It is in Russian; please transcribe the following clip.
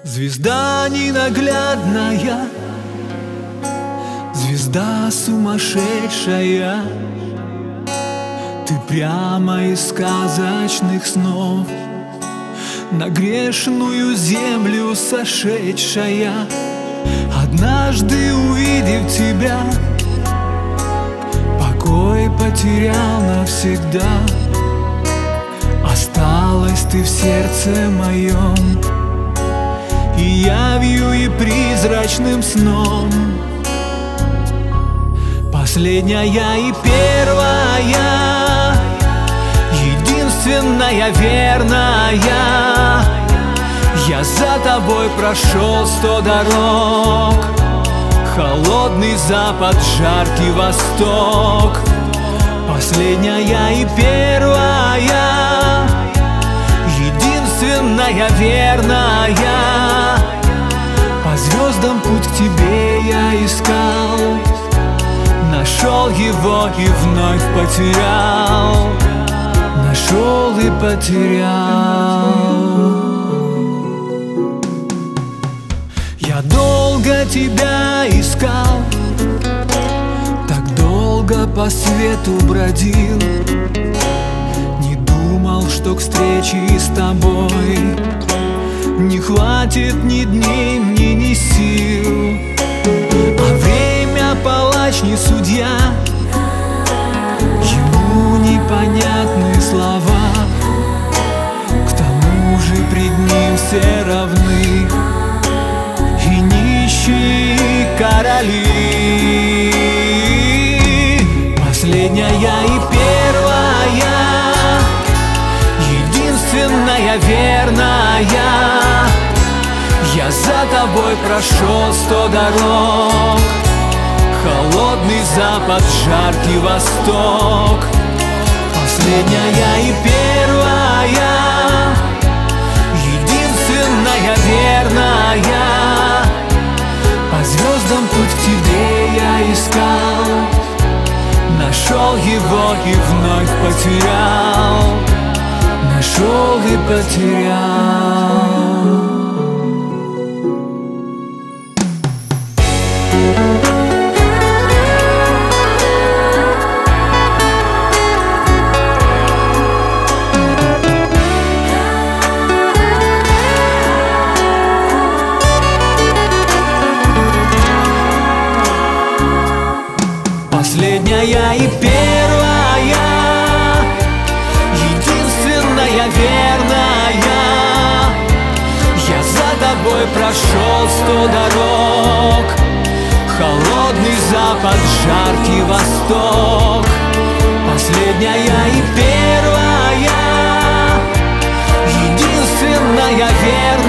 Звезда ненаглядная, звезда сумасшедшая, ты прямо из сказочных снов на грешную землю сошедшая. Однажды увидев тебя, покой потерял навсегда. Осталась ты в сердце моем и явью, и призрачным сном. Последняя и первая, единственная верная. Я за тобой прошел 100 дорог, холодный запад, жаркий восток. Последняя и первая, единственная верная. По звездам путь к тебе я искал, нашел его и вновь потерял, нашел и потерял. Я долго тебя искал, так долго по свету бродил, не думал, что к встрече с тобой не хватит ни дней мне, ни сил. А время палач не судья, ему непонятны слова. К тому же пред ним все равны, и нищие, и короли. Последняя и первая, единственная верная. Я за тобой прошел 100 дорог, холодный запад, жаркий восток. Последняя и первая, единственная верная. По звездам путь к тебе я искал, нашел его и вновь потерял, нашел и потерял. Последняя и первая, единственная верная. Я за тобой прошел 100 дорог, холодный запад, жаркий восток. Последняя и первая, единственная верная.